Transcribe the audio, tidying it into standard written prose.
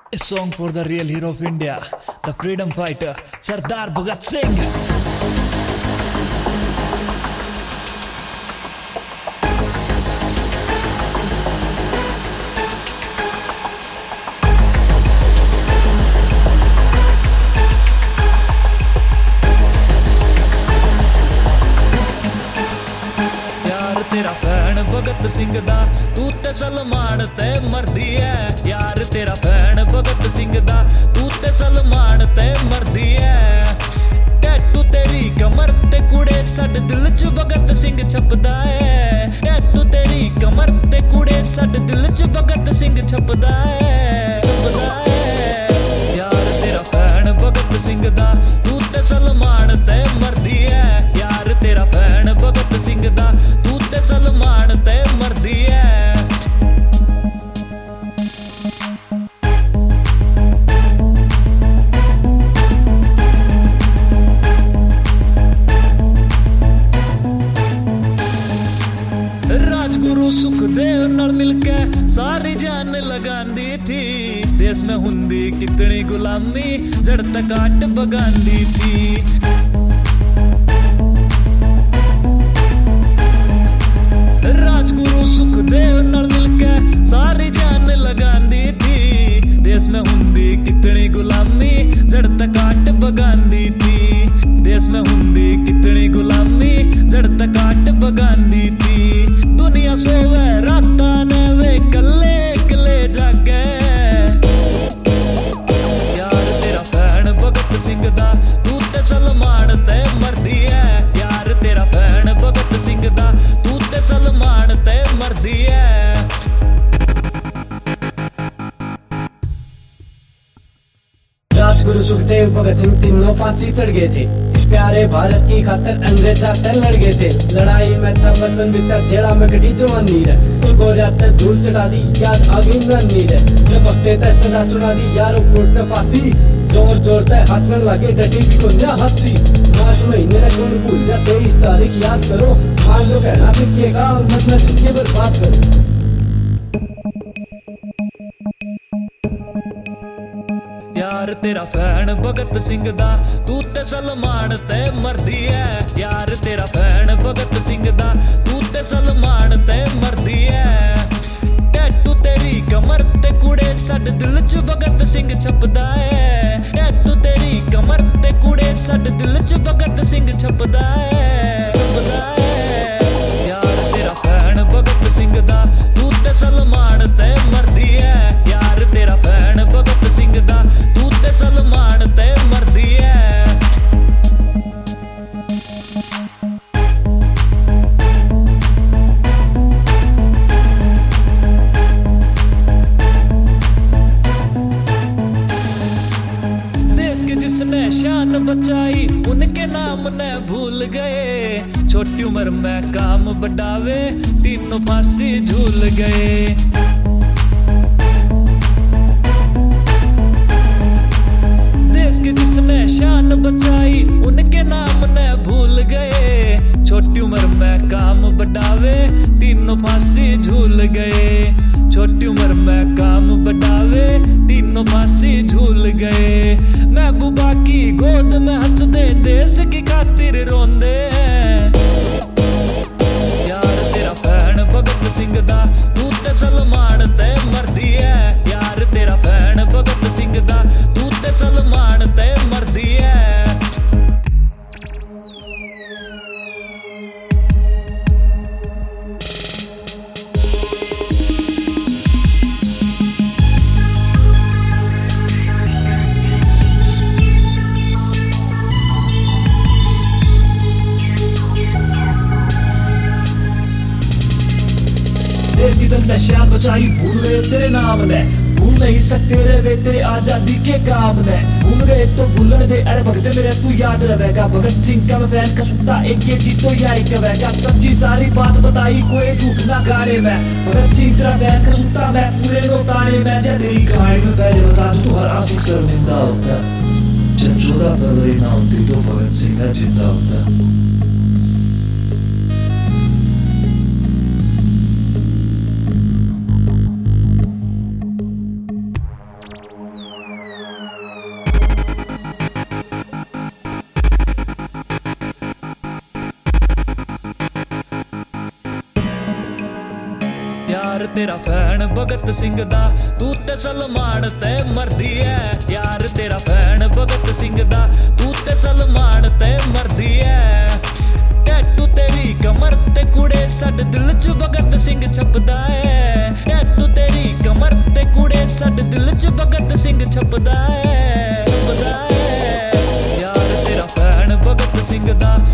A song for the real hero of India, the freedom fighter, Sardar Bhagat Singh. तेरा fan Bhagat Singh दा तू ते सलमान ते मरदी है यार तेरा फैन भगत सिंह दा तू ते सलमान ते मरदी है टैटू तेरी कमर ते कुड़े साडे दिल च भगत सिंह छपदा है टैटू तेरी कमर ते कुड़े साडे दिल च भगत सिंह छपदा है यार तेरा फैन भगत सिंह दा तू ते सलमान ते मरदी है यार तेरा फैन भगत सिंह दा ते सलमान ते मरदी है राजगुरु सुखदेव नाल मिलके सारी जान लगांदी थी देश में हुंदी कितनी गुलामी जड़ तक काट बगांदी थी राजगुरु सुखदेव नाल मिलके सारी जान लगांदी थी देश में हुंदी कितनी गुलामी जड़ तक काट बगांदी थी देश में हुंदी कितनी गुलामी जड़ तक काट बगांदी थी दुनिया सोवे रातां ने वे कल्ले कल्ले जागे यार तेरा फैन भगत सिंह दा तू ते सलमान ते मरदी है यार तेरा फैन भगत सिंह दा तू ते सलमान ते मरदी है राजगुरु सुखदेव भगत सिंह तीनों फांसी चढ़ गए थे इस प्यारे भारत की खातर अंग्रेज आते लड़ गए थे लड़ाई में था बचपन बीता जेड़ा में कटी जवानी रे उनको रात धूल चढ़ा दी याद आ गई नानी रे जब वक्ते ते सदा सुना दी यारों कोर्ट में फांसी जोर जोर से हाथ में लगे डटी भी को ना हंसी मार्च महीने में कौन भूल जा 23 तारीख याद करो मान लो कहना बिकेगा मत में जिंदगी बर्बाद करो यार तेरा फैन भगत सिंह दा तू ते सलमान ते मरदी है यार तेरा फैन भगत सिंह दा तू ते सलमान ते मरदी है टैटू तेरी कमर ते कुड़े साडे दिल च भगत सिंह छपदा है टैटू तेरी कमर ते कुड़े साडे दिल च भगत सिंह छपदा है यार तेरा फैन भगत सिंह दा तू ते सलमान ते मरदी है यार तेरा फैन भगत सिंह दा तू ते सलमान ते मरदी है देश के जिसने शान बचाई उनके नाम ने भूल गए छोटी उम्र में काम बढ़ावे तीनों फांसी झूल गए देश के जिसने शान बचाई उनके नाम ने भूल गए छोटी उम्र में काम बढ़ावे तीनों फांसी झूल गए छोटी उम्र में काम बढ़ावे तीनों फांसी झूल गए महबूबा की गोद में हंस दे देश की खातिर रोंदे यार तेरा फैन भगत सिंह दा तू ते सलमान ते मरदी है यार तेरा फैन भगत सिंह दा तू ते सलमान ते मरदी है देश की जनता शान बचाई भूल गए तेरे नाम ने भूल नहीं सकते रे तेरे आजादी के काम ने भूल गए तो भूलने दे अरे भगत मेरे तू याद रहेगा भगत सिंह का मैं फैन का सुनता एक ये चीज तो यही कहेगा सच्ची सारी बात बताई कोई झूठ ना गाड़े में भगत सिंह तेरा फैन का सुनता मैं पूरे लोटाने में जब तेरी कहानी में पहले बता तू हर आशिक शर्मिंदा होता जब 14 फरवरी ना होती तो भगत सिंह जिंदा होता यार तेरा फैन भगत सिंह दा तू ते सलमान ते मरदी है यार तेरा फैन भगत सिंह दा तू ते सलमान ते मरदी है टैटू तेरी कमर ते कुड़े साडे दिल च भगत सिंह छपदा है टैटू तेरी कमर ते कुड़े साडे दिल च भगत सिंह छपदा है यार तेरा फैन भगत सिंह दा